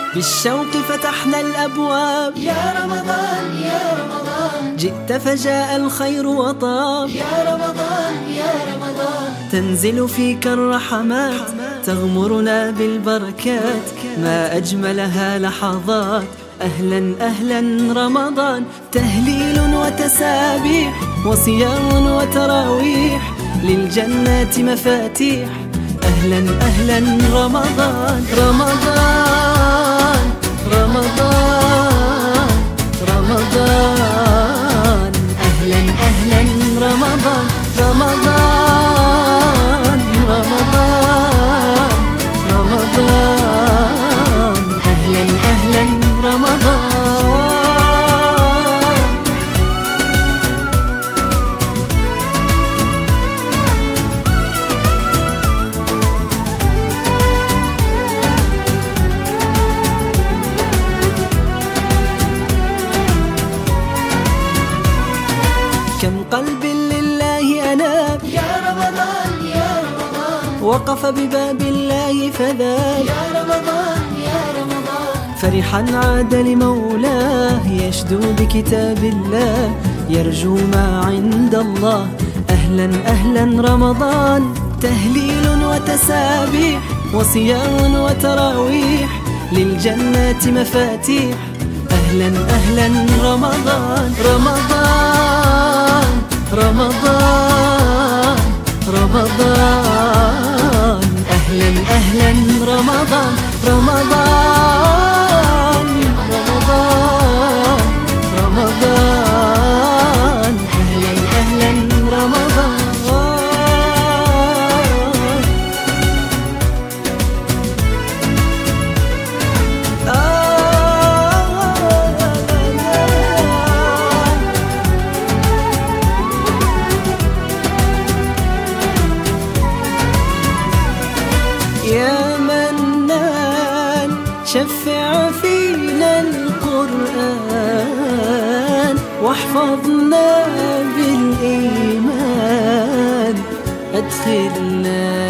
بالشوق فتحنا الأبواب. يا رمضان يا رمضان جئت فجاء الخير وطاب. يا رمضان يا رمضان تنزل فيك الرحمات تغمرنا بالبركات، ما أجملها لحظات. أهلا أهلا رمضان، تهليل وتسابيح وصيام وتراويح، للجنات مفاتيح. أهلا أهلا رمضان رمضان رمضان رمضان. أهلا أهلا رمضان رمضان رمضان رمضان. أهلا أهلا رمضان. كم قلب لله أناب يا رمضان يا رمضان وقف بباب الله فذاب. يا رمضان يا رمضان فرحا عاد لمولاه يشدو بكتاب الله، يرجو ما عند الله. أهلا أهلا رمضان، تهليل وتسابيح وصيام وتراويح، للجنات مفاتيح. أهلا أهلا رمضان رمضان رمضان رمضان. أهلا أهلا رمضان رمضان رمضان رمضان. أهلا أهلا رمضان. يا منان شفع فينا القرآن، واحفظنا بالإيمان، أدخلنا